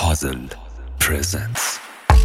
Puzzle presents.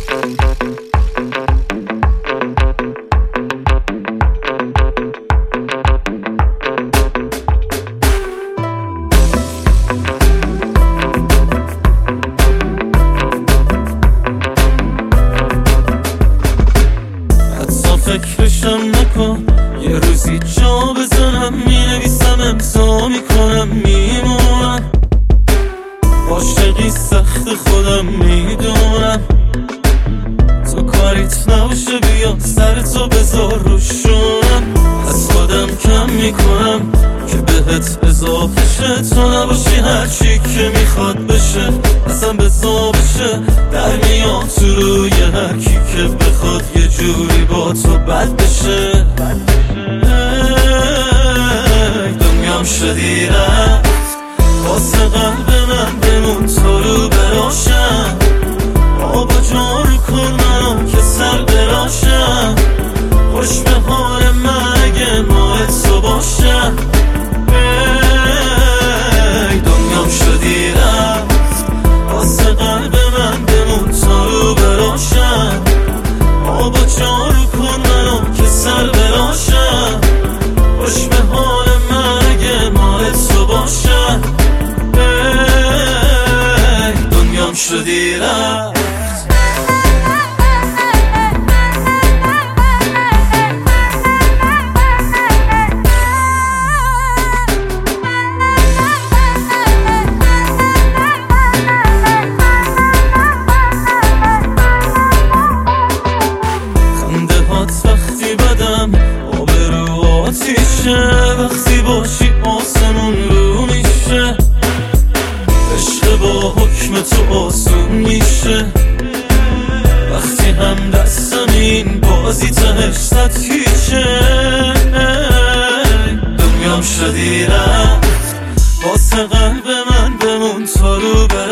فکرشم نکن یه روزی جا بزنم، مینویسم امضا میکنم میمونم، عاشقی سخت خودم میدونم، تو کاریت نباشه بیا سرتو بذار روشونم، از خودم کم میکنم که بهت اضافه شه، تو نباشی هرچی که میخواد بشه اصلا بزا بشه، در میام تو روی هرکی که بخواد یه جوری با تو بد بشه. دنیام شدی رفت واسه قلب من، بمون تو رو براشم، آبا جارو کن منو که سر براشم، خوش به حال من اگه ماه تو باشم. دنیام شدی رفت واسه قلب من، بمون تو رو براشم، آبا جارو کن منو که سر براشم، خوش به حال من اگه ماه تو باشم. دنیام شدی رفت. وقتی بدم آبرو آتیشه، وقتی باشی آسمون رو میشه، عشق با حکم تو آسون میشه، وقتی هم دستم این بازی تهش صد هیچه. دنیام شدی رفت واسه قلب من، بمون تو رو